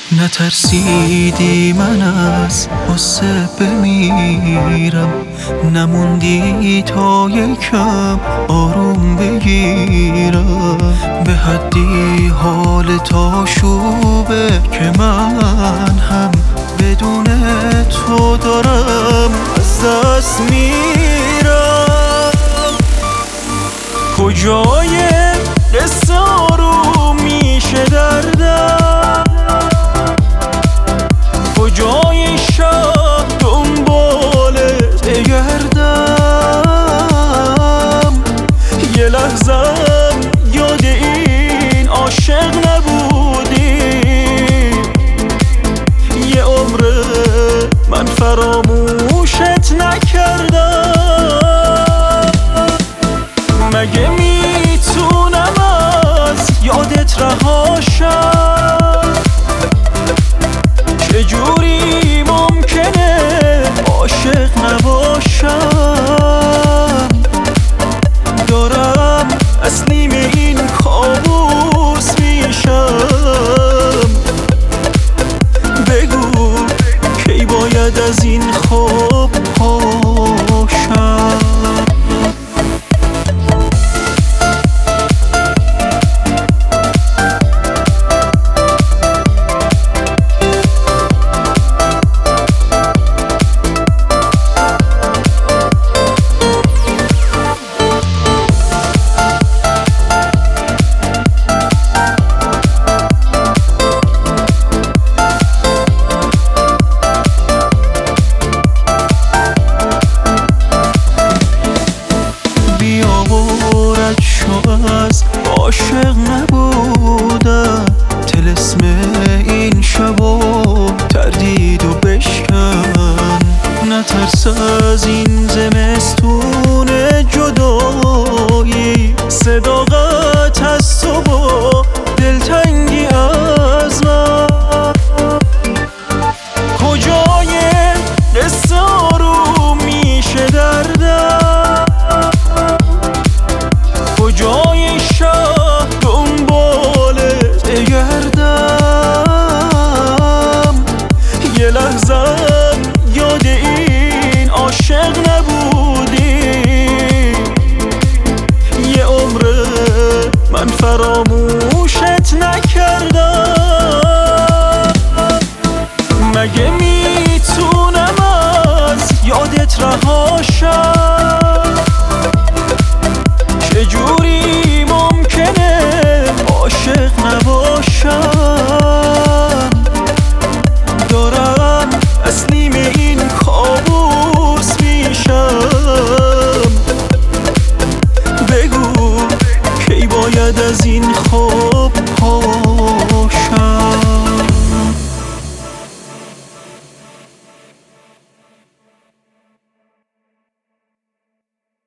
نترسیدی من از غصه بمیرم، نموندی تا یکم آروم بگیرم. به حدی حال تا شوبه که من هم بدون تو دارم از دست میرم. کجای قصه آروم میشه دردم، کجای شب دنبالت بگردم. یه لحظم یاد این عاشق نبودی، یه عمره من فراموشت نکردم. مگه میتونم از یادت رهاشم؟ چجوری ممکنه عاشق نباشم؟ دارم تسلیم این کابوس میشم. بگو کی باید از این خواب پاشم؟ از عاشق نبودم، طلسم این شبو تردید و بشکن. نترس از این زمستون جدایی، صداقت از تو با دلتنگی از من. کجای قصه آروم میشه دردم، کجای شب دنبالت بگردم. یه لحظم یاد این عاشق نبودی، یه عمره من فراموشت نکردم. مگه میتونم از یادت رهاشم؟ چجوری ممکنه عاشق نباشم؟ دارم تسلیم این کابوس میشم. بگو کی باید از این خواب